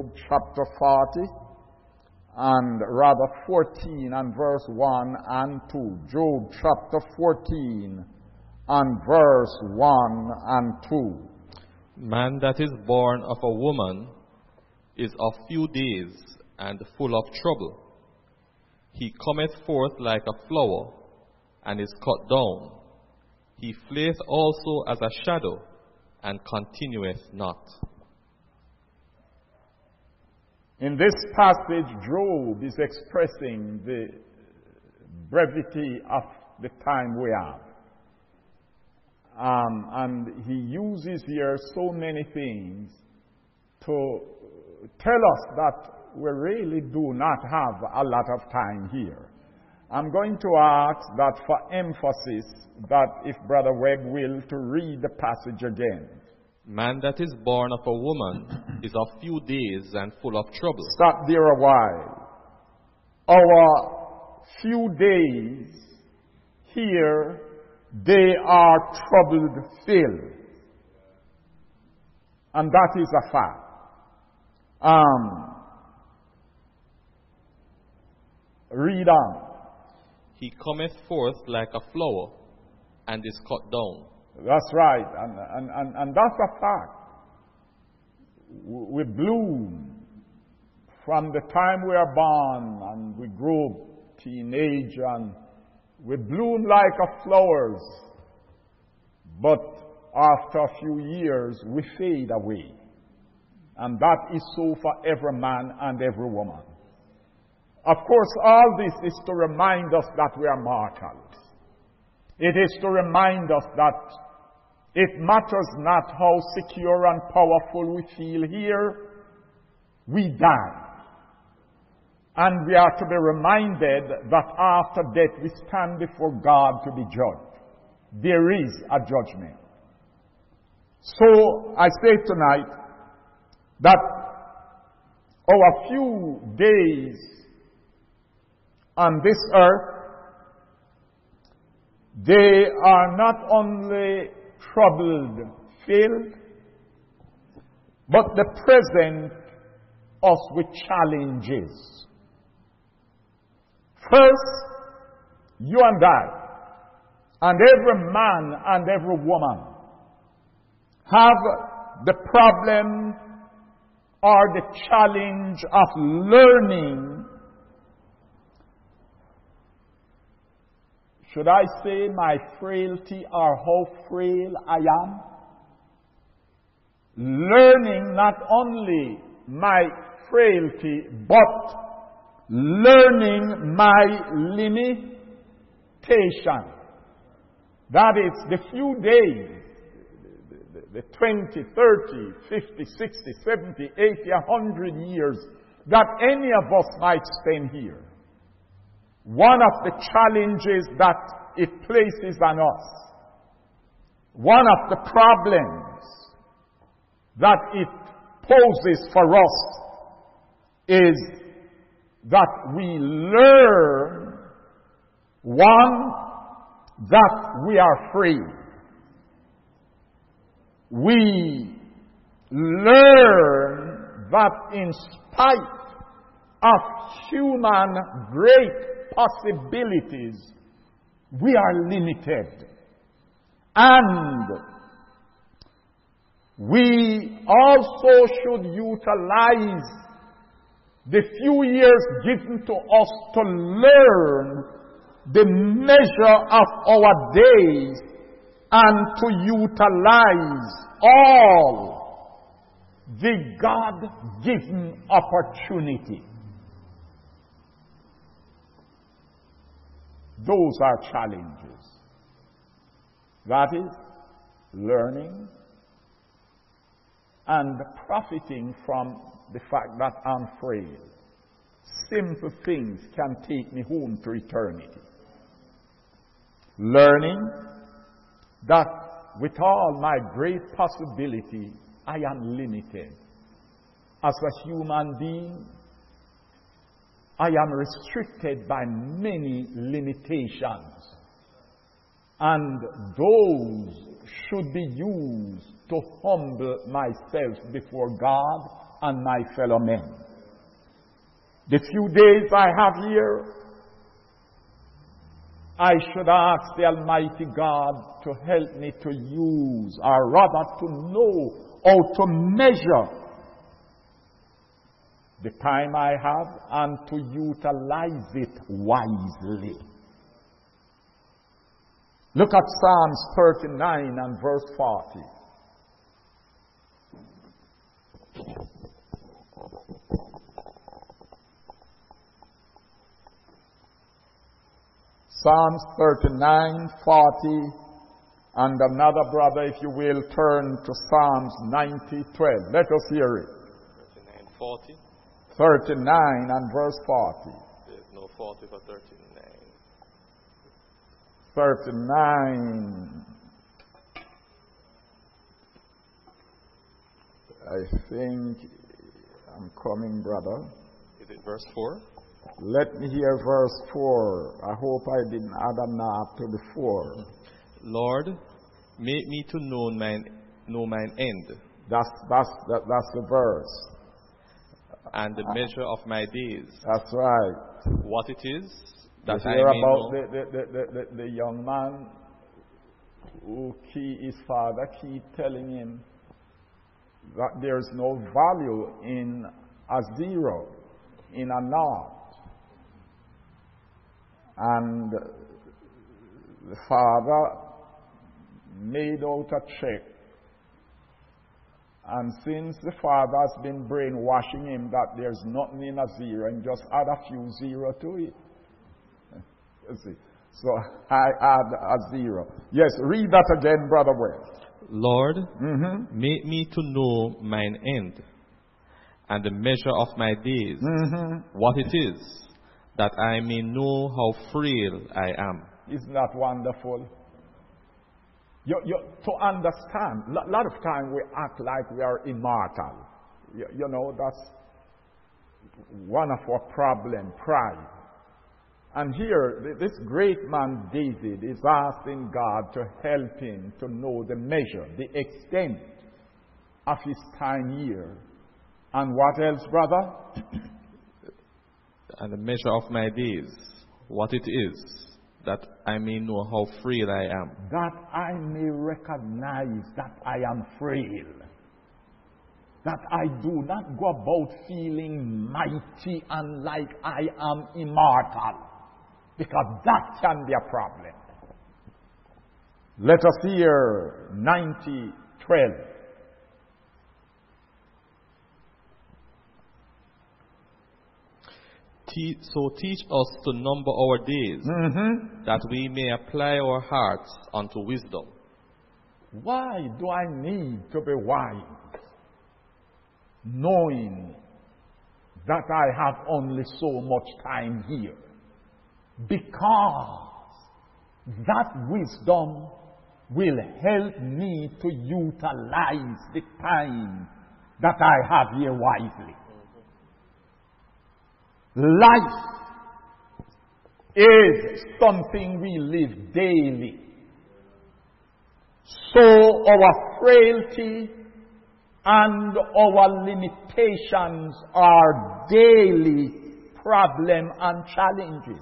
Job chapter 40, and rather 14 and verse 1 and 2. Job chapter 14 and verse 1 and 2. Man that is born of a woman is of few days and full of trouble. He cometh forth like a flower, and is cut down. He fleeth also as a shadow, and continueth not. In this passage, Job is expressing the brevity of the time we have. And he uses here so many things to tell us that we really do not have a lot of time here. I'm going to ask that for emphasis, that if Brother Webb will, to read the passage again. Man that is born of a woman is of few days and full of trouble. Stop there a while. Our few days here, they are troubled filled. And that is a fact. Read on. He cometh forth like a flower, and is cut down. That's right, and that's a fact. We bloom from the time we are born, and we grow teenage, and we bloom like a flowers. But after a few years, we fade away. And that is so for every man and every woman. Of course, all this is to remind us that we are mortals. It is to remind us that it matters not how secure and powerful we feel here, we die. And we are to be reminded that after death we stand before God to be judged. There is a judgment. So I say tonight that our few days on this earth, they are not only troubled filled, but they present us with challenges. First, you and I, and every man and every woman, have the problem or the challenge of learning. Should I say my frailty or how frail I am? Learning not only my frailty, but learning my limitation. That is the few days, the 20, 30, 50, 60, 70, 80, 100 years that any of us might spend here. One of the challenges that it places on us, one of the problems that it poses for us is that we learn, one, that we are free. We learn that in spite of human great possibilities, we are limited. And we also should utilize the few years given to us to learn the measure of our days and to utilize all the God-given opportunity. Those are challenges. That is, learning and profiting from the fact that I'm frail. Simple things can take me home to eternity. Learning that with all my great possibility, I am limited. As a human being, I am restricted by many limitations. And those should be used to humble myself before God and my fellow men. The few days I have here, I should ask the Almighty God to help me to use, or rather to know how to measure the time I have and to utilize it wisely. Look at Psalms 39 and verse 40. Psalms 39, 40, and another brother, if you will, turn to Psalms 90, 12. Let us hear it. 39, 40. 39 and verse 40. There's no 40 for 39. 39. I think I'm coming, brother. Is it verse 4? Let me hear verse 4. I hope I didn't add a knob to the 4. Lord, make me to know mine end. That's the verse. And the measure of my days. That's right. What it is that you I hear may about know. the young man who his father keep telling him that there's no value in a zero, in a naught. And the father made out a check. And since the father has been brainwashing him that there's nothing in a zero, and just add a few zero to it. You see. So I add a zero. Yes, read that again, Brother West. Lord, make me to know mine end, and the measure of my days, what it is, that I may know how frail I am. Isn't that wonderful? To understand, a lot of time we act like we are immortal. You know, that's one of our problem, pride. And here, this great man David is asking God to help him to know the measure, the extent of his time here. And what else, brother? And the measure of my days, what it is, that I may know how frail I am. That I may recognize that I am frail. That I do not go about feeling mighty and like I am immortal. Because that can be a problem. Let us hear 90:12. So teach us to number our days, that we may apply our hearts unto wisdom. Why do I need to be wise? Knowing that I have only so much time here. Because that wisdom will help me to utilize the time that I have here wisely. Life is something we live daily. So our frailty and our limitations are daily problems and challenges.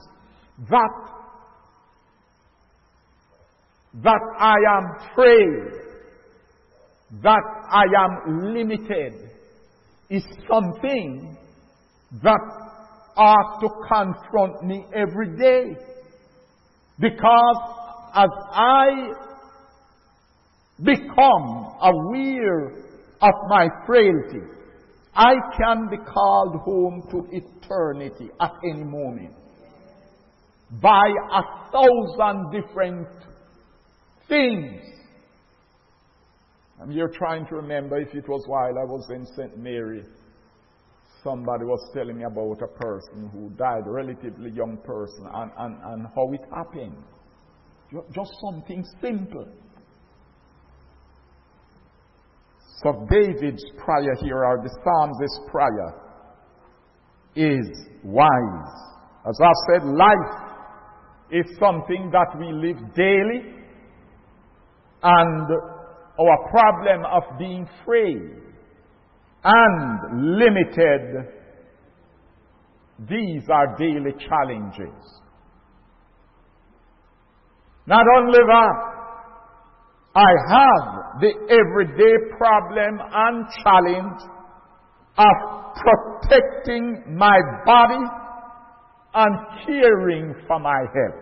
That I am frail, that I am limited, is something that ought to confront me every day. Because as I become aware of my frailty, I can be called home to eternity at any moment by 1,000 different things. And you're trying to remember if it was while I was in St. Mary, somebody was telling me about a person who died, a relatively young person, and how it happened. Just something simple. So David's prayer here, or the Psalm's prayer, is wise. As I said, life is something that we live daily, and our problem of being frail and limited. These are daily challenges. Not only that, I have the everyday problem and challenge of protecting my body and caring for my health.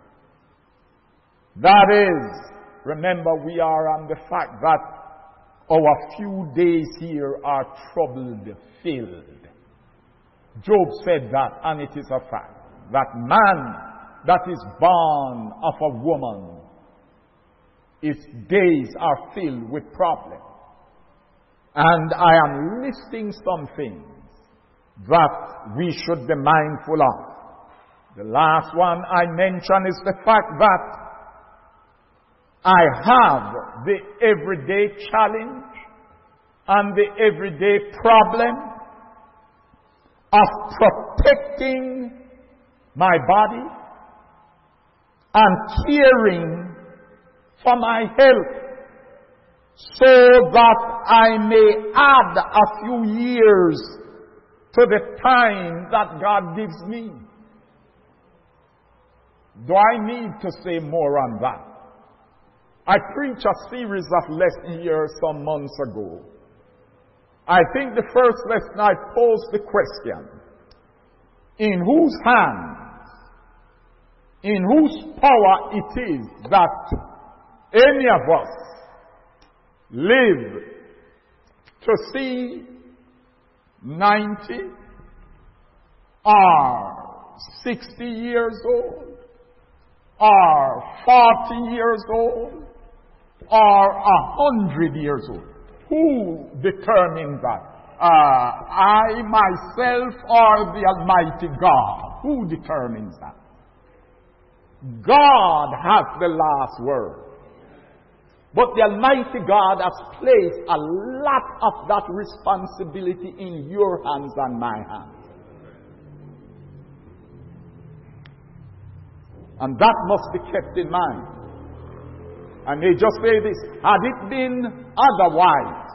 That is, remember, we are on the fact that our few days here are trouble-filled. Job said that, and it is a fact, that man that is born of a woman, its days are filled with problems. And I am listing some things that we should be mindful of. The last one I mentioned is the fact that I have the everyday challenge and the everyday problem of protecting my body and caring for my health, so that I may add a few years to the time that God gives me. Do I need to say more on that? I preached a series of lessons here some months ago. I think the first lesson I posed the question, in whose hands, in whose power it is that any of us live to see 90 or 60 years old or 40 years old or 100 years old. Who determines that? I, myself, or the Almighty God? Who determines that? God has the last word. But the Almighty God has placed a lot of that responsibility in your hands and my hands. And that must be kept in mind. I may just say this, had it been otherwise,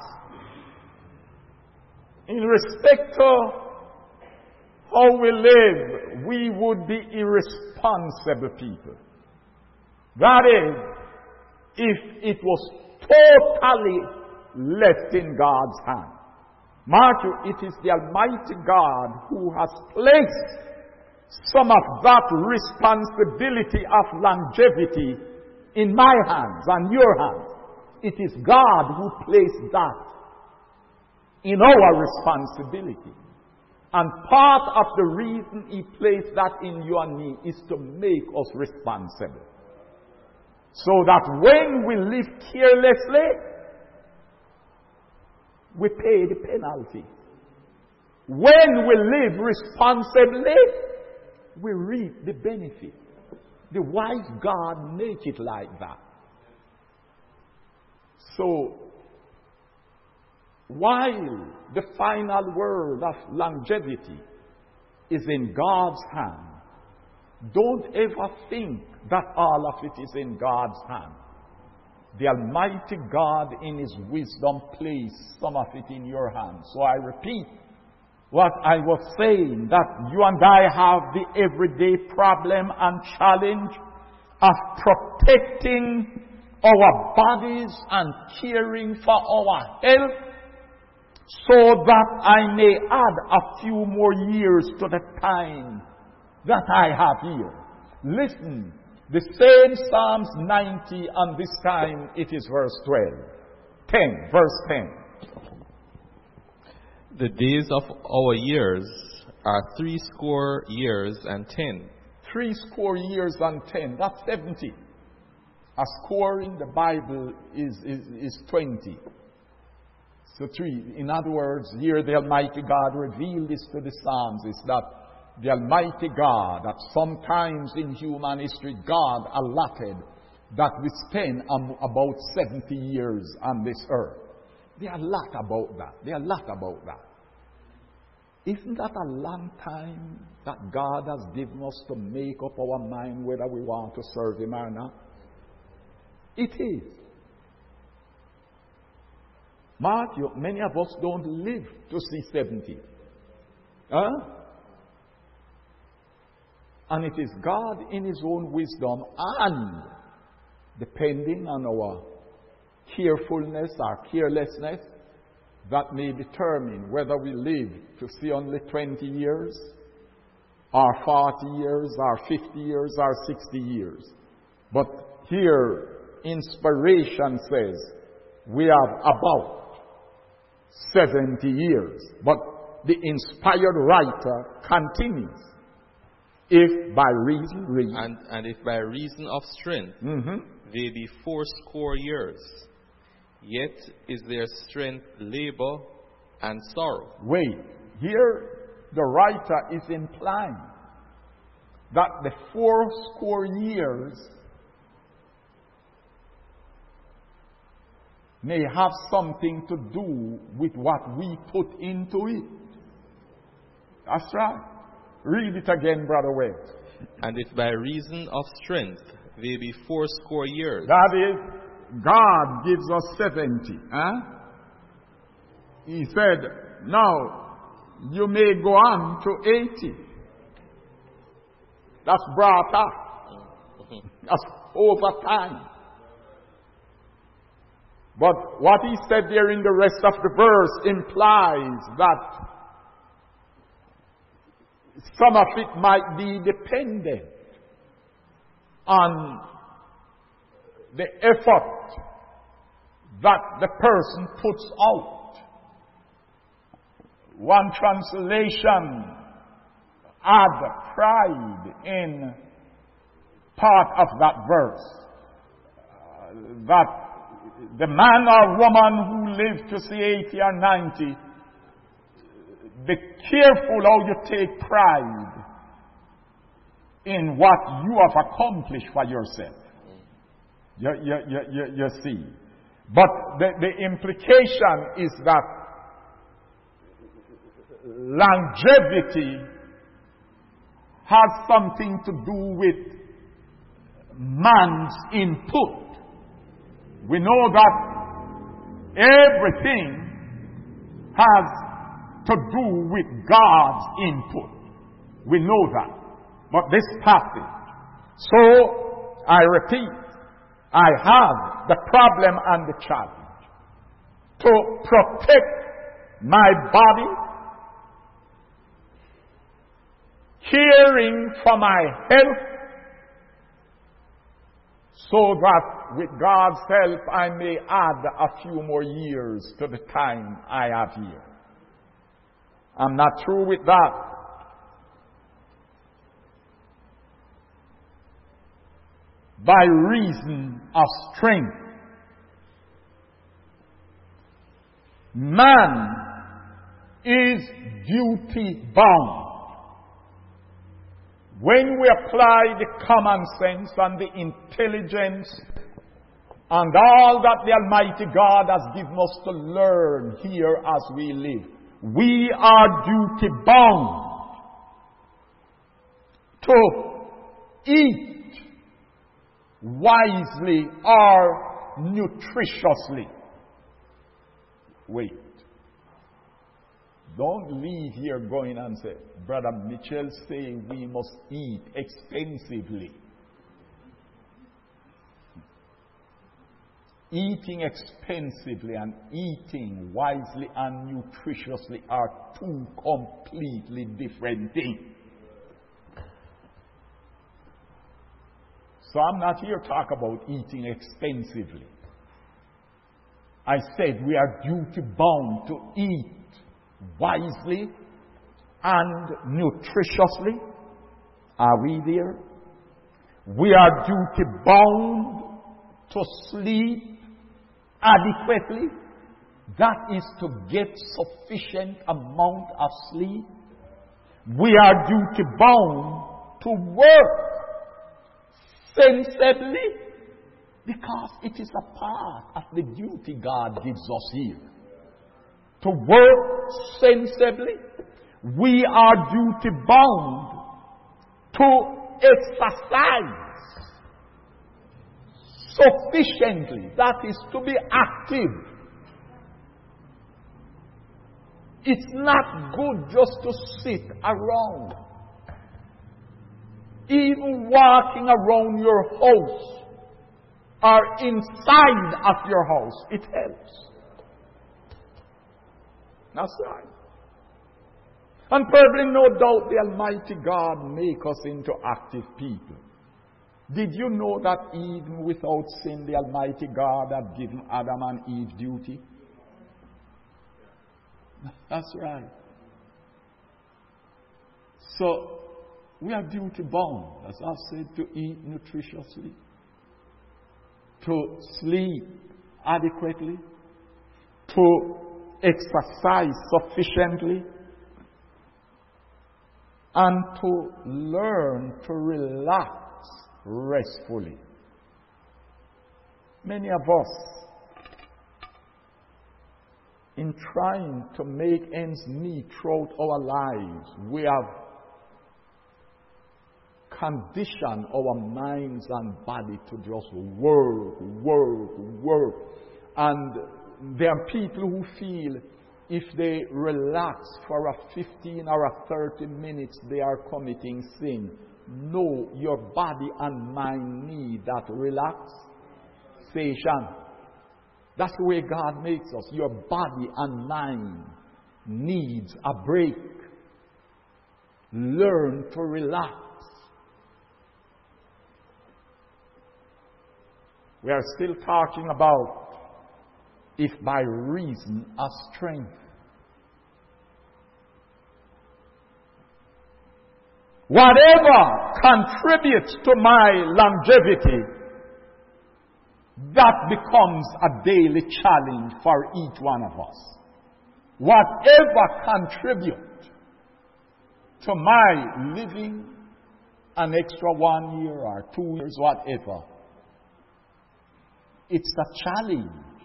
in respect to how we live, we would be irresponsible people. That is, if it was totally left in God's hand. Mark you, it is the Almighty God who has placed some of that responsibility of longevity in my hands and your hands. It is God who placed that in our responsibility. And part of the reason He placed that in you and me is to make us responsible. So that when we live carelessly, we pay the penalty. When we live responsibly, we reap the benefit. The wise God make it like that. So, while the final word of longevity is in God's hand, don't ever think that all of it is in God's hand. The Almighty God in His wisdom placed some of it in your hands. So I repeat what I was saying, that you and I have the everyday problem and challenge of protecting our bodies and caring for our health, so that I may add a few more years to the time that I have here. Listen, the same Psalms 90, and this time it is verse verse 10. The days of our years are 60 years and 10. 60 years and 10, that's 70. A score in the Bible is 20. So 3. In other words, here the Almighty God revealed this to the Psalms, is that the Almighty God, that sometimes in human history, God allotted that we spend about 70 years on this earth. There are a lot about that. Isn't that a long time that God has given us to make up our mind whether we want to serve Him or not? It is. Matthew, many of us don't live to see 70. Huh? And it is God in His own wisdom and depending on our carefulness or carelessness that may determine whether we live to see only 20 years or 40 years or 50 years or 60 years. But here, inspiration says we have about 70 years. But the inspired writer continues. If by reason. And if by reason of strength they be 80 years, yet is their strength labor and sorrow. Wait, here the writer is implying that the 80 years may have something to do with what we put into it. That's right. Read it again, Brother West. And if by reason of strength they be 80 years. That is, God gives us 70. Huh? He said, now you may go on to 80. That's brought up. That's over time. But what he said there in the rest of the verse implies that some of it might be dependent on the effort that the person puts out. One translation had pride in part of that verse. That the man or woman who lived to see 80 or 90, be careful how you take pride in what you have accomplished for yourself. You see. But the implication is that longevity has something to do with man's input. We know that everything has to do with God's input. We know that. But this passage. So, I repeat, I have the problem and the challenge to protect my body, caring for my health, so that with God's help I may add a few more years to the time I have here. I'm not through with that. By reason of strength, man is duty bound. When we apply the common sense and the intelligence and all that the Almighty God has given us to learn here as we live, we are duty bound to eat wisely or nutritiously. Wait. Don't leave here going and say, Brother Mitchell say we must eat expensively. Eating expensively and eating wisely and nutritiously are two completely different things. So I'm not here to talk about eating expensively. I said we are duty bound to eat wisely and nutritiously. Are we there? We are duty bound to sleep adequately. That is to get sufficient amount of sleep. We are duty bound to work sensibly, because it is a part of the duty God gives us here. To work sensibly, we are duty bound to exercise sufficiently. That is to be active. It's not good just to sit around. Even walking around your house or inside of your house, it helps. That's right. And probably no doubt the Almighty God make us into active people. Did you know that even without sin, the Almighty God had given Adam and Eve duty? That's right. So, we are duty bound, as I said, to eat nutritiously, to sleep adequately, to exercise sufficiently, and to learn to relax restfully. Many of us, in trying to make ends meet throughout our lives, we have conditioned our minds and body to just work. And there are people who feel if they relax for a 15 or a 30 minutes, they are committing sin. No, your body and mind need that relaxation. That's the way God makes us. Your body and mind needs a break. Learn to relax. We are still talking about if by reason of strength. Whatever contributes to my longevity, that becomes a daily challenge for each one of us. Whatever contributes to my living an extra 1 year or 2 years, whatever, it's a challenge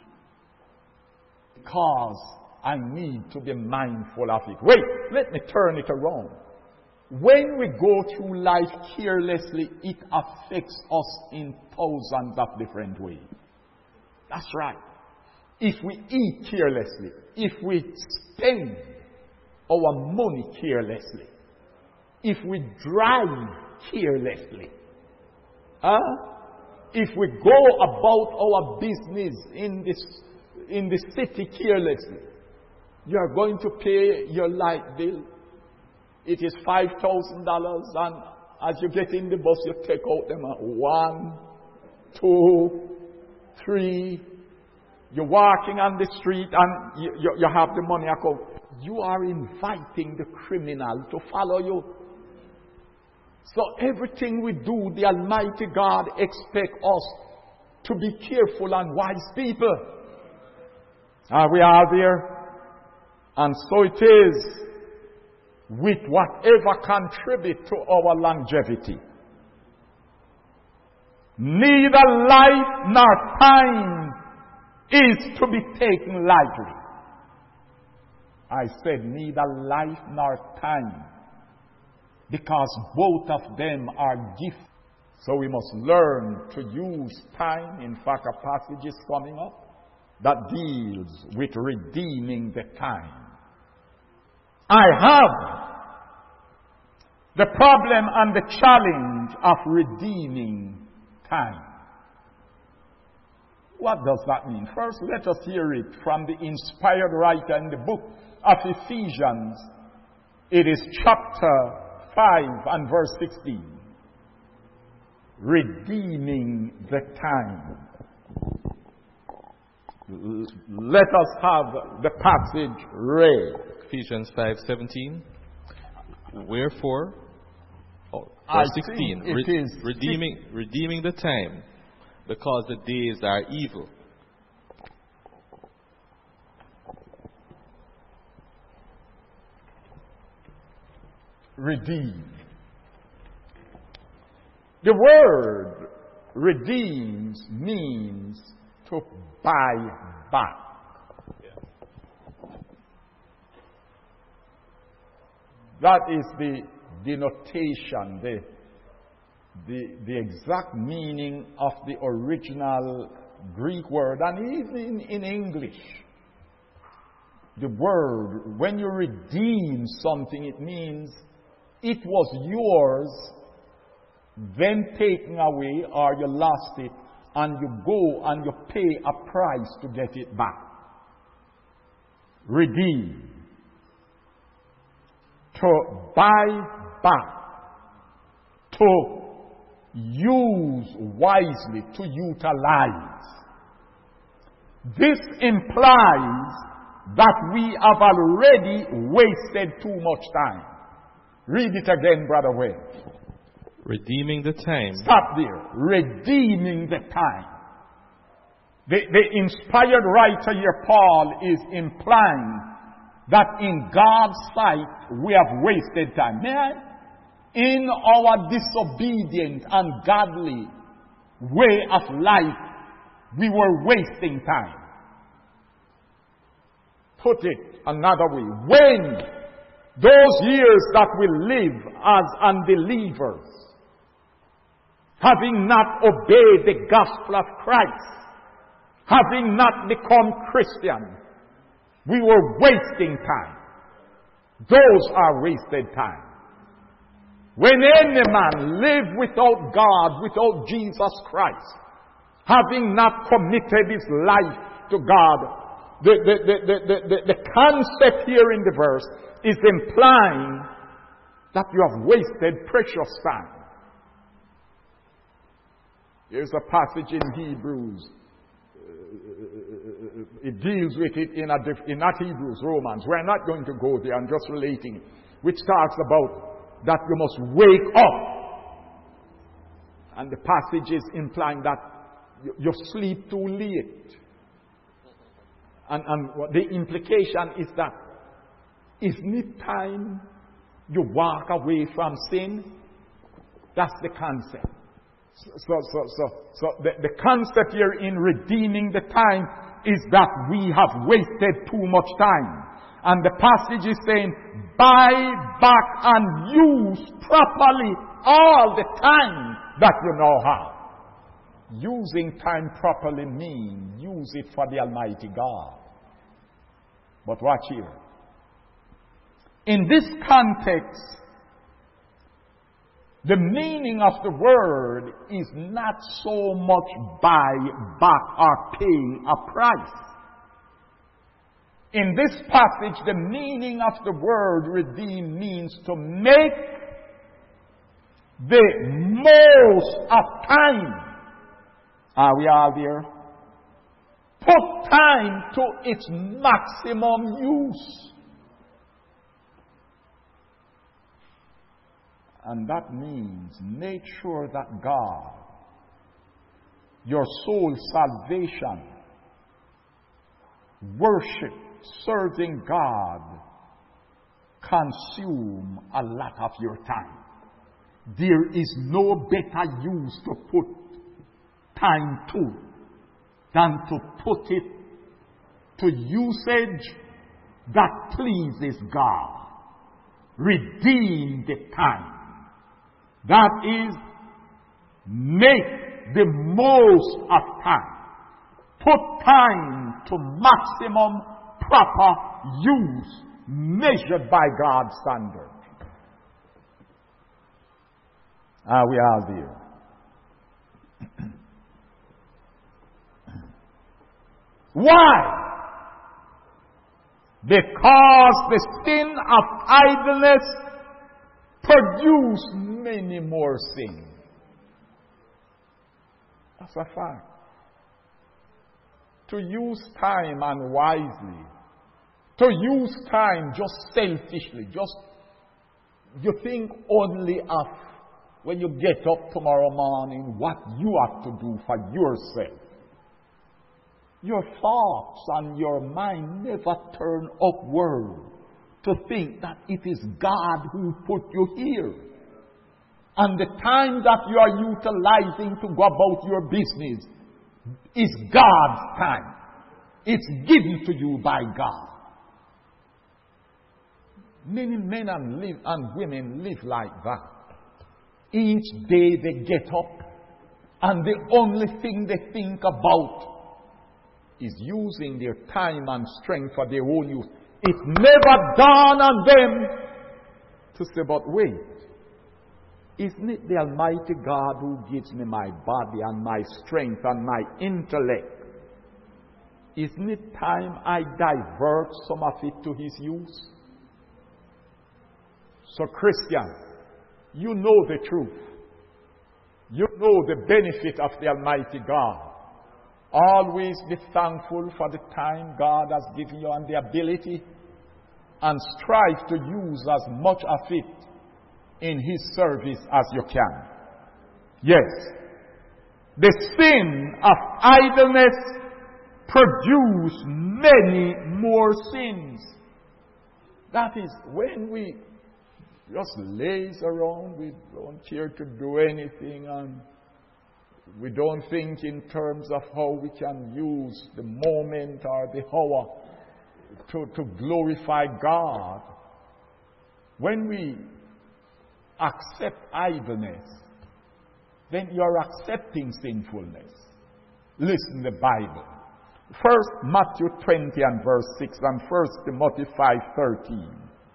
because I need to be mindful of it. Wait, let me turn it around. When we go through life carelessly, it affects us in thousands of different ways. That's right. If we eat carelessly, if we spend our money carelessly, if we drive carelessly, if we go about our business in the city carelessly, you are going to pay your light bill. It is $5,000, and as you get in the bus, you take out them 1, 2, 3. You're walking on the street, and you have the money account. You are inviting the criminal to follow you. So everything we do, the Almighty God expects us to be careful and wise people. Are we all there? And so it is with whatever contributes to our longevity. Neither life nor time is to be taken lightly. I said neither life nor time, because both of them are gifts. So we must learn to use time. In fact, a passage is coming up that deals with redeeming the time. I have the problem and the challenge of redeeming time. What does that mean? First, let us hear it from the inspired writer in the book of Ephesians. It is chapter 5 and verse 16. Redeeming the time. Let us have the passage read. Ephesians 5:17. Wherefore, verse 16. Redeeming the time, because the days are evil. Redeem. The word redeems means to buy back. That is the denotation, the exact meaning of the original Greek word, and even in English. the word, when you redeem something, it means it was yours, then taken away, or you lost it, and you go and you pay a price to get it back. Redeem. To buy back. To use wisely, to utilize. This implies that we have already wasted too much time. Read it again, Brother Wayne. Redeeming the time. Stop there. Redeeming the time. The inspired writer here, Paul, is implying that in God's sight we have wasted time. May I? In our disobedient, ungodly way of life, we were wasting time. Put it another way. When those years that we live as unbelievers, having not obeyed the gospel of Christ, having not become Christian, we were wasting time. Those are wasted time. When any man live without God, without Jesus Christ, having not committed his life to God, the concept here in the verse is implying that you have wasted precious time. There's a passage in Hebrews. It deals with it in not Hebrews, Romans. We're not going to go there. I'm just relating it, which talks about that you must wake up. And the passage is implying that you sleep too late. And the implication is that, isn't it time you walk away from sin? That's the concept. So the concept here in redeeming the time is that we have wasted too much time. And the passage is saying, buy back and use properly all the time that you now have. Using time properly means use it for the Almighty God. But watch here. In this context, the meaning of the word is not so much buy back or paying a price. In this passage, the meaning of the word redeem means to make the most of time. Are we all there? Put time to its maximum use. And that means make sure that God, your soul's salvation, worship, serving God, consume a lot of your time. There is no better use to put time to than to put it to usage that pleases God. Redeem the time. That is, make the most of time. Put time to maximum proper use measured by God's standard. Are we all there? Why? Because the sin of idleness produces many more sins. That's a fact. To use time unwisely, to use time just selfishly, you think only of when you get up tomorrow morning what you have to do for yourself. Your thoughts and your mind never turn upward to think that it is God who put you here. And the time that you are utilizing to go about your business is God's time. It's given to you by God. Many men and women live like that. Each day they get up and the only thing they think about is using their time and strength for their own use. it never dawned on them to say, but wait, isn't it the Almighty God who gives me my body and my strength and my intellect? Isn't it time I divert some of it to His use? So Christian, you know the truth. You know the benefit of the Almighty God. Always be thankful for the time God has given you and the ability, and strive to use as much of it in His service as you can. Yes, the sin of idleness produces many more sins. That is, when we just laze around, we don't care to do anything, and we don't think in terms of how we can use the moment or the hour to glorify God. When we accept idleness, then you are accepting sinfulness. Listen to the Bible. First Matthew 20 and verse 6 and 1 Timothy 5:13.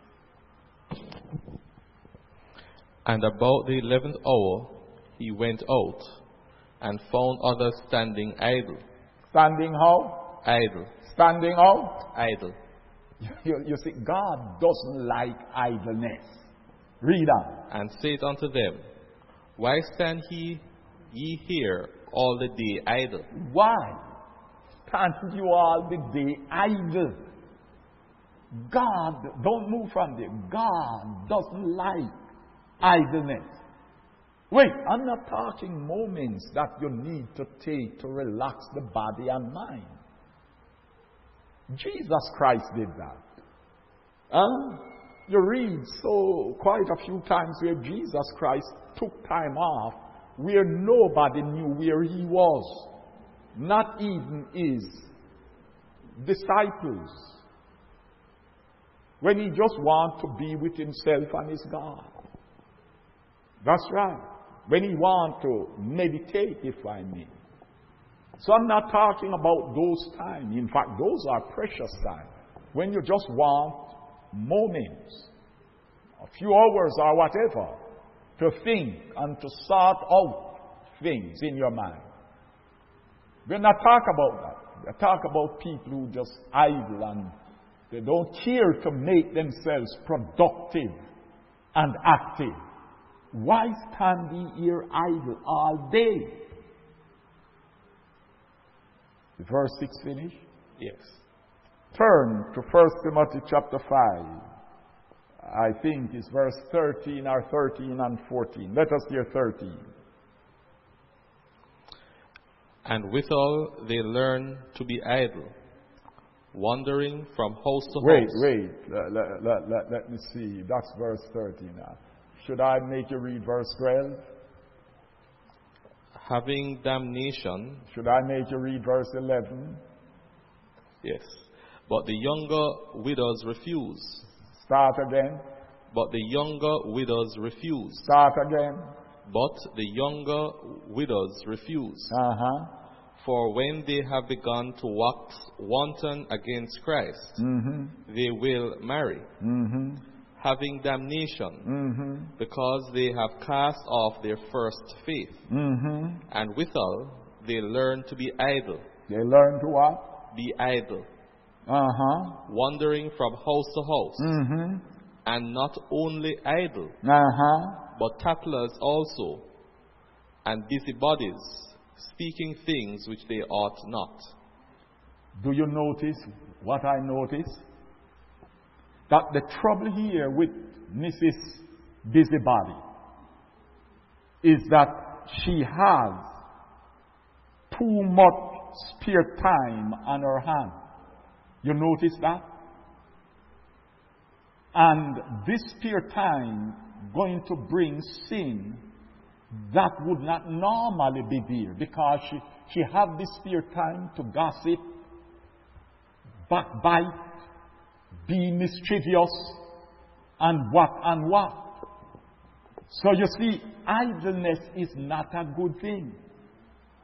And about the 11th hour he went out and found others standing idle. Standing how? Idle. Standing out? Idle. You see, God doesn't like idleness. Read on. And said unto them, Why stand ye here all the day idle? Why stand you all the day idle? God, don't move from there. God doesn't like idleness. Wait, I'm not talking moments that you need to take to relax the body and mind. Jesus Christ did that. You read so quite a few times where Jesus Christ took time off where nobody knew where He was. Not even His disciples. When He just wanted to be with Himself and His God. That's right. When He wants to meditate, if I may. So I'm not talking about those times. In fact, those are precious times. When you just want moments, a few hours or whatever, to think and to sort out things in your mind. We're not talking about that. We're talking about people who just idle and they don't care to make themselves productive and active. Why stand ye here idle all day? Is verse 6 finished? Yes. Turn to 1 Timothy chapter 5. I think it's verse 13 or 13 and 14. Let us hear 13. And withal they learn to be idle, wandering from house to Wait. house. Let me see. That's verse 13 now. Should I make you read verse 12? Having damnation. Should I make you read verse 11? Yes. But the younger widows refuse. Start again. But the younger widows refuse. Start again. But the younger widows refuse. For when they have begun to wax wanton against Christ, they will marry, having damnation, because they have cast off their first faith. And withal, they learn to be idle. They learn to what? Be idle. Wandering from house to house. And not only idle, but tattlers also, and busybodies, speaking things which they ought not. Do you notice what I notice? That the trouble here with Mrs. Busybody is that she has too much spare time on her hand. You notice that? And this spare time going to bring sin that would not normally be there, because she have this spare time to gossip, backbite, be mischievous, and what and what. So you see, idleness is not a good thing.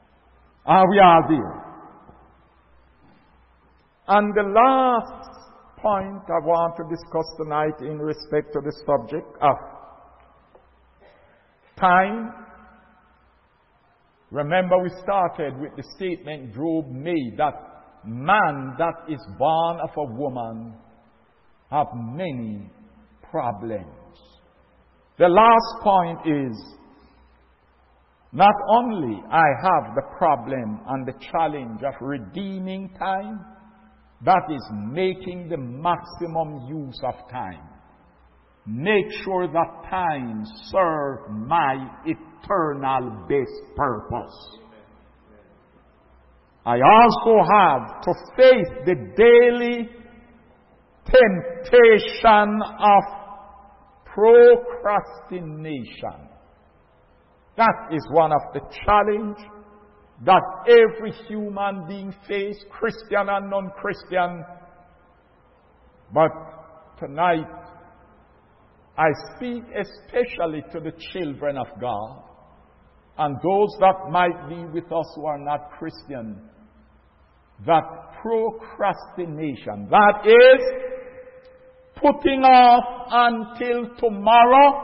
Are we all there? And the last point I want to discuss tonight in respect to the subject of time. Remember, we started with the statement Job made that man that is born of a woman have many problems. The last point is, not only I have the problem and the challenge of redeeming time, that is making the maximum use of time. Make sure that time serves my eternal best purpose. I also have to face the daily temptation of procrastination. That is one of the challenges that every human being faces, Christian and non-Christian. But tonight, I speak especially to the children of God and those that might be with us who are not Christian. That procrastination, that is putting off until tomorrow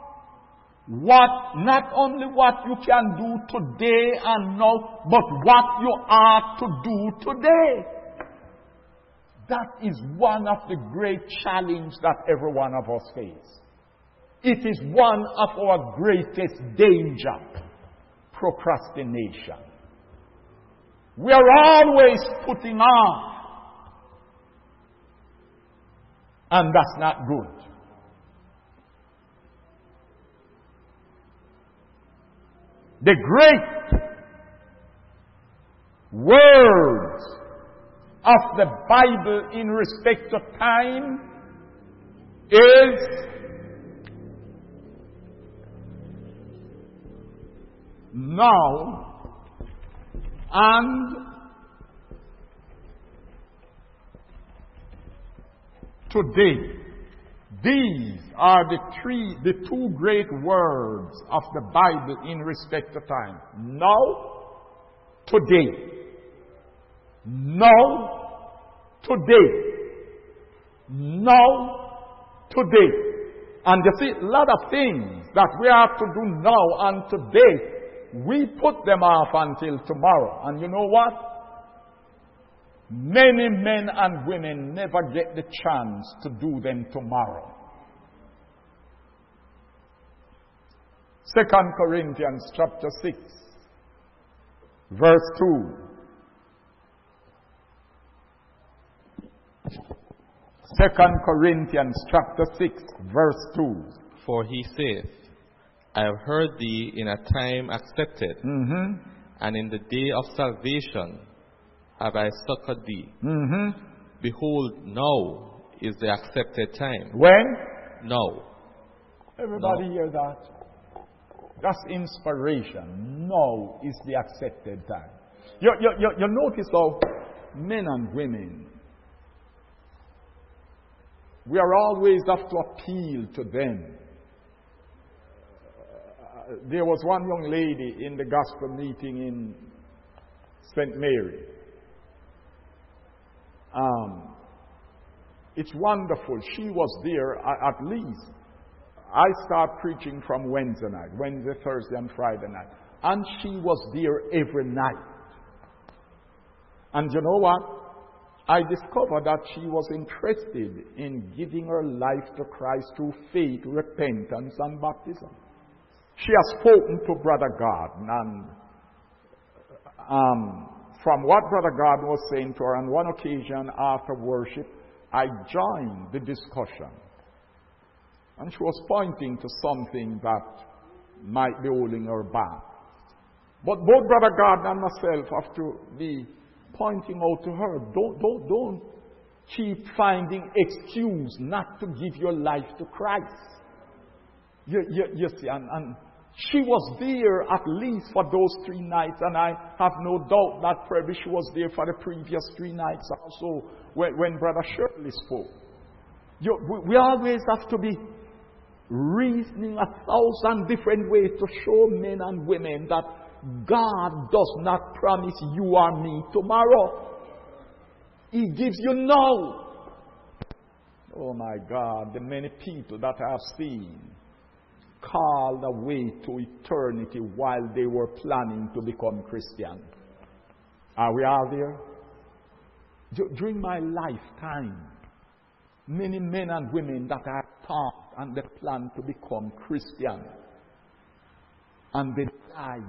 not only what you can do today and now, but what you are to do today. That is one of the great challenges that every one of us faces. It is one of our greatest danger, procrastination. We are always putting off, and that's not good. The great words of the Bible in respect to time is now and today. These are the two great words of the Bible in respect to time. Now, today. Now, today. Now, today. And you see, a lot of things that we have to do now and today, we put them off until tomorrow. And you know what? Many men and women never get the chance to do them tomorrow. 2 Corinthians chapter 6, verse 2. 2 Corinthians chapter 6, verse 2. For he saith, I have heard thee in a time accepted, and in the day of salvation have I succored thee. Behold, now is the accepted time. When? Now. Everybody hear that? That's inspiration. Now is the accepted time. You notice how men and women, we are always have to appeal to them. There was one young lady in the gospel meeting in St. Mary. It's wonderful. She was there at least. I start preaching from Wednesday night, Wednesday, Thursday, and Friday night. And she was there every night. And you know what? I discovered that she was interested in giving her life to Christ through faith, repentance, and baptism. She has spoken to Brother God, and from what Brother God was saying to her on one occasion after worship, I joined the discussion. And she was pointing to something that might be holding her back. But both Brother God and myself have to be pointing out to her, don't keep finding excuse not to give your life to Christ. You see, and she was there at least for those 3 nights, and I have no doubt that probably she was there for the previous 3 nights also when Brother Shirley spoke. We always have to be reasoning 1,000 different ways to show men and women that God does not promise you or me tomorrow. He gives you now. Oh my God, the many people that I have seen called away to eternity while they were planning to become Christian. Are we all there? During my lifetime, many men and women that I taught and they planned to become Christian, and they died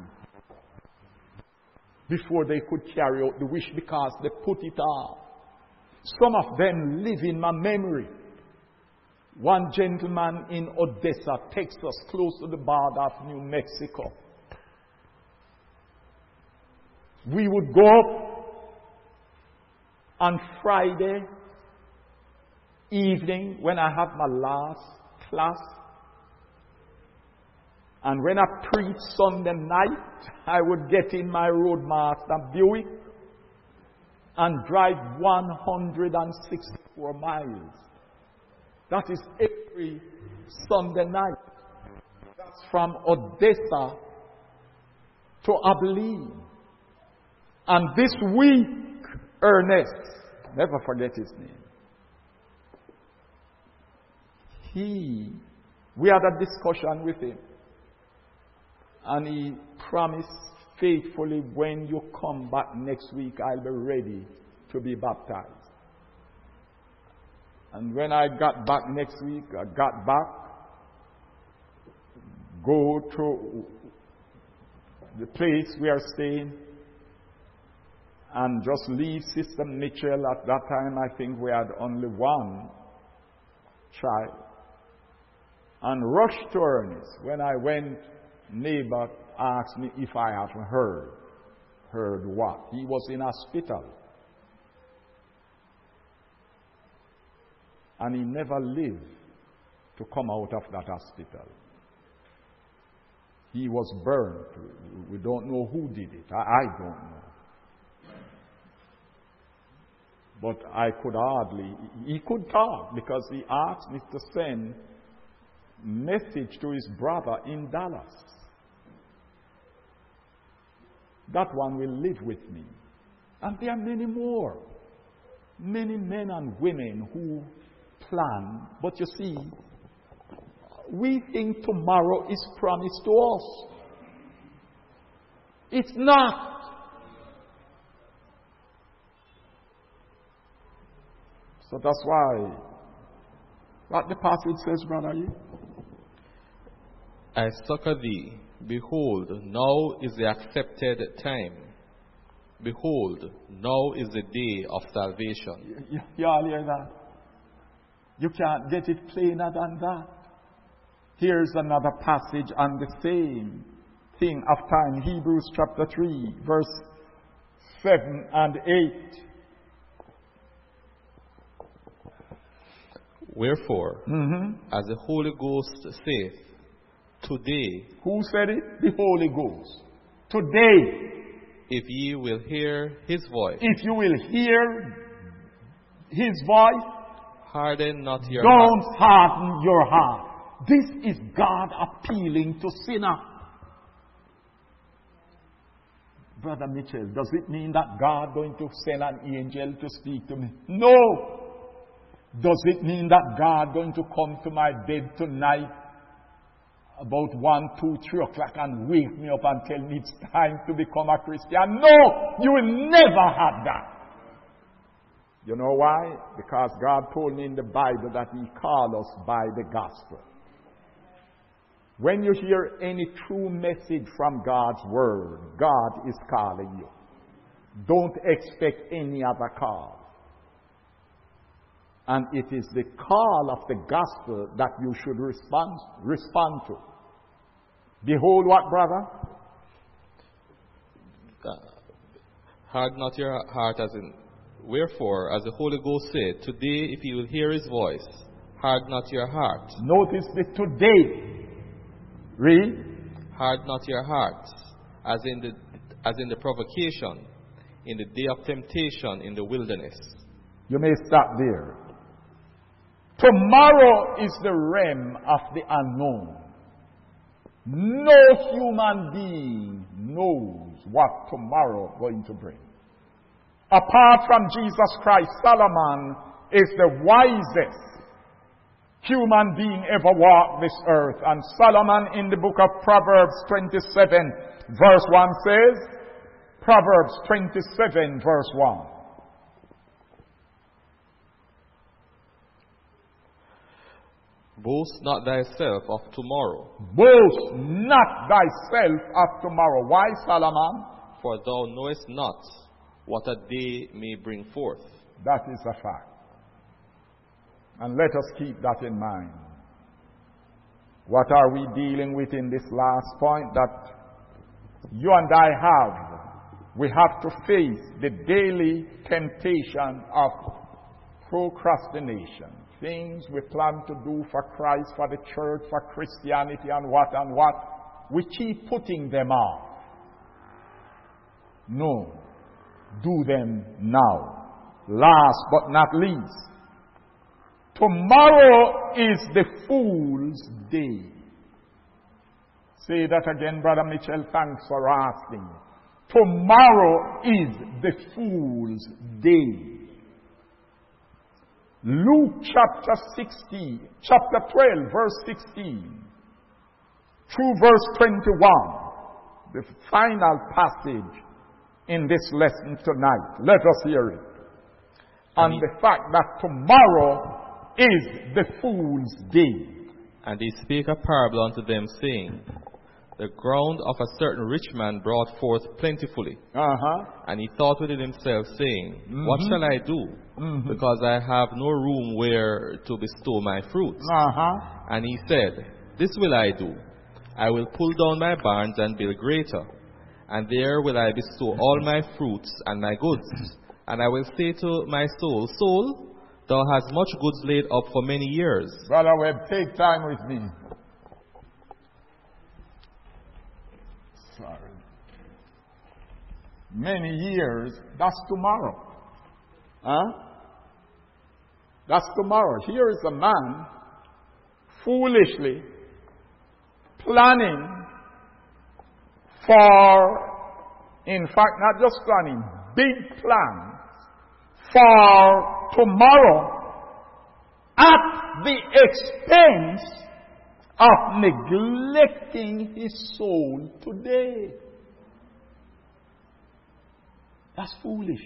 before they could carry out the wish because they put it off. Some of them live in my memory. One gentleman in Odessa, Texas, close to the border of New Mexico. We would go up on Friday evening when I have my last class. And when I preach Sunday night, I would get in my Roadmaster Buick and drive 164 miles. That is every Sunday night. That's from Odessa to Abilene. And this week, Ernest, never forget his name. We had a discussion with him. And he promised faithfully, when you come back next week, I'll be ready to be baptized. And when I got back next week, I got back, go to the place we are staying, and just leave Sister Mitchell. At that time, I think we had only one child. And rushed to Ernest. When I went, neighbor asked me if I have heard. Heard what? He was in hospital. And he never lived to come out of that hospital. He was burned. We don't know who did it. I don't know. But he could talk because he asked me to send message to his brother in Dallas. That one will live with me. And there are many more. Many men and women who plan. But you see, we think tomorrow is promised to us. It's not. So that's why what the passage says, Brother E. I succor thee. Behold, now is the accepted time. Behold, now is the day of salvation. You all hear that? You can't get it plainer than that. Here's another passage on the same thing of time. Hebrews chapter 3, verse 7 and 8. Wherefore, as the Holy Ghost saith, today. Who said it? The Holy Ghost. Today. If ye will hear his voice. If you will hear his voice. Harden not your heart. Don't harden your heart. This is God appealing to sinner. Brother Mitchell, does it mean that God going to send an angel to speak to me? No. Does it mean that God going to come to my bed tonight about 1, 2, 3 o'clock and wake me up and tell me it's time to become a Christian? No, you will never have that. You know why? Because God told me in the Bible that He called us by the gospel. When you hear any true message from God's word, God is calling you. Don't expect any other call. And it is the call of the gospel that you should respond to. Behold what, brother? Harden not your heart, as in, wherefore, as the Holy Ghost said, today if you will hear his voice, harden not your heart. Notice the today. Read. Harden not your hearts, as in the provocation, in the day of temptation in the wilderness. You may stop there. Tomorrow is the realm of the unknown. No human being knows what tomorrow is going to bring. Apart from Jesus Christ, Solomon is the wisest human being ever walked this earth. And Solomon in the book of Proverbs 27 verse 1 says, Proverbs 27 verse 1. Boast not thyself of tomorrow. Boast not thyself of tomorrow. Why, Solomon? For thou knowest not what a day may bring forth. That is a fact. And let us keep that in mind. What are we dealing with in this last point that you and I have? We have to face the daily temptation of procrastination. Things we plan to do for Christ, for the church, for Christianity, and what. We keep putting them off. No. Do them now. Last but not least, tomorrow is the fool's day. Say that again, Brother Mitchell. Thanks for asking. Tomorrow is the fool's day. Luke chapter 12, verse 16, through verse 21, the final passage in this lesson tonight. Let us hear it. And the fact that tomorrow is the fool's day. And he spake a parable unto them, saying, The ground of a certain rich man brought forth plentifully. And he thought within himself, saying, What shall I do? Because I have no room where to bestow my fruits. And he said, This will I do. I will pull down my barns and build greater. And there will I bestow all my fruits and my goods. And I will say to my soul, Soul, thou hast much goods laid up for many years. Brother Webb, take time with me. Sorry. Many years, that's tomorrow. That's tomorrow. Here is a man foolishly planning for, in fact, not just planning, big plans for tomorrow at the expense of neglecting his soul today. That's foolish.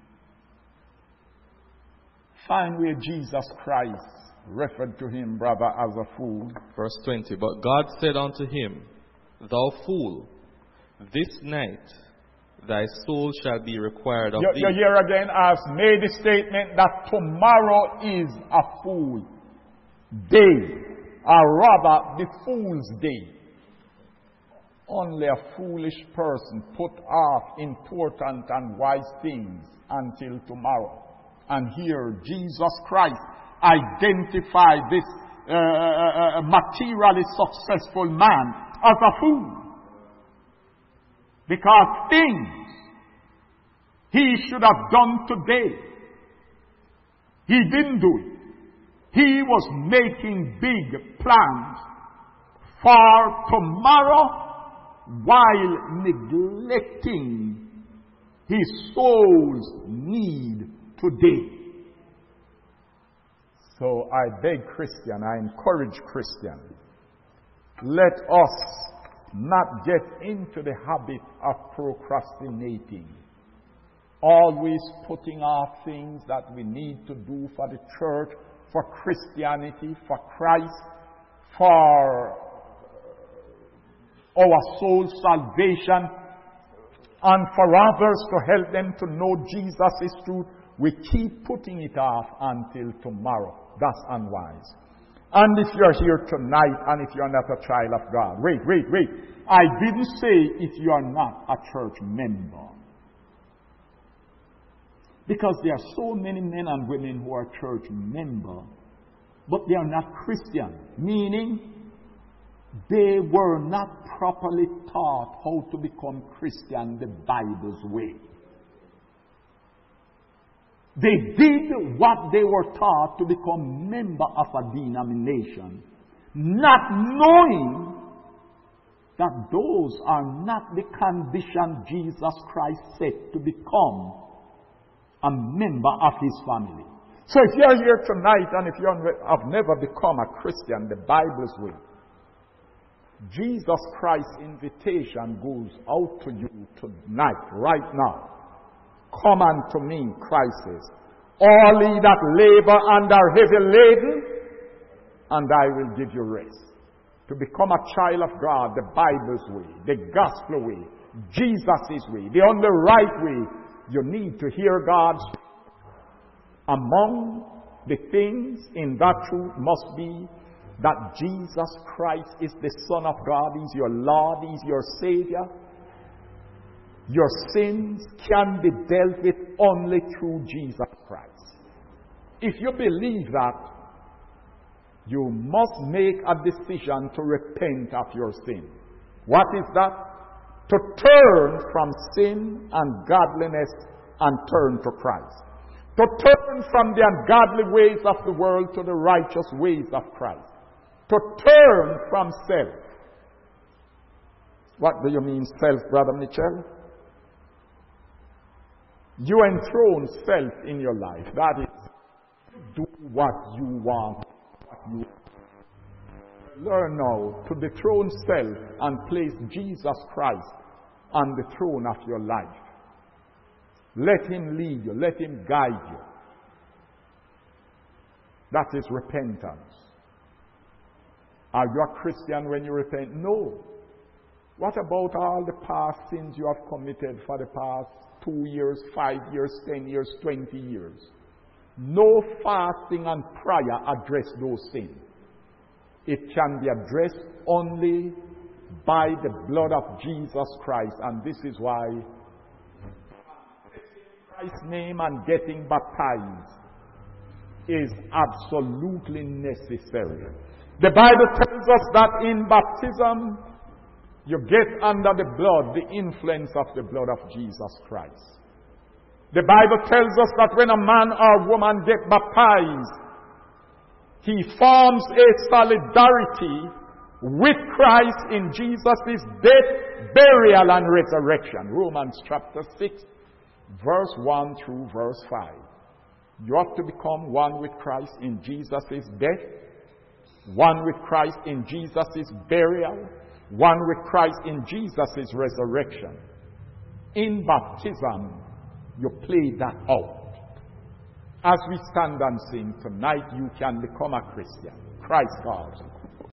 Find where Jesus Christ referred to him, brother, as a fool. Verse 20, But God said unto him, Thou fool, this night thy soul shall be required of thee. You here again has made the statement that tomorrow is a fool day, or rather the fool's day. Only a foolish person put off important and wise things until tomorrow. And here Jesus Christ identified this materially successful man as a fool. Because things he should have done today, he didn't do it. He was making big plans for tomorrow while neglecting his soul's need today. So I beg Christian, I encourage Christian, let us not get into the habit of procrastinating. Always putting off things that we need to do for the church, for Christianity, for Christ, for our soul salvation, and for others to help them to know Jesus is true. We keep putting it off until tomorrow. That's unwise. And if you're here tonight and if you're not a child of God, wait. I didn't say if you are not a church member. Because there are so many men and women who are church members, but they are not Christian. Meaning, they were not properly taught how to become Christian the Bible's way. They did what they were taught to become member of a denomination, not knowing that those are not the condition Jesus Christ set to become a member of his family. So if you're here tonight and if you have never become a Christian the Bible's way, Jesus Christ's invitation goes out to you tonight, right now. Come unto me, Christ says, all ye that labor and are heavy laden, and I will give you rest. To become a child of God, the Bible's way, the gospel way, Jesus' way, the only right way, you need to hear God's. Among the things in that truth must be that Jesus Christ is the Son of God. He's your Lord. He's your Savior. Your sins can be dealt with only through Jesus Christ. If you believe that, you must make a decision to repent of your sin. What is that? To turn from sin and godliness and turn to Christ. To turn from the ungodly ways of the world to the righteous ways of Christ. To turn from self. What do you mean self, Brother Mitchell? You enthrone self in your life. That is, do what you want. Learn now to dethrone self and place Jesus Christ on the throne of your life. Let Him lead you. Let Him guide you. That is repentance. Are you a Christian when you repent? No. What about all the past sins you have committed for the past 2 years, 5 years, 10 years, 20 years? No fasting and prayer address those sins. It can be addressed only by the blood of Jesus Christ. And this is why Christ's name and getting baptized is absolutely necessary. The Bible tells us that in baptism, you get under the blood, the influence of the blood of Jesus Christ. The Bible tells us that when a man or woman get baptized, he forms a solidarity with Christ in Jesus' death, burial, and resurrection. Romans chapter 6, verse 1 through verse 5. You have to become one with Christ in Jesus' death, one with Christ in Jesus' burial, one with Christ in Jesus' resurrection. In baptism, you play that out. As we stand and sing tonight, you can become a Christian. Christ God.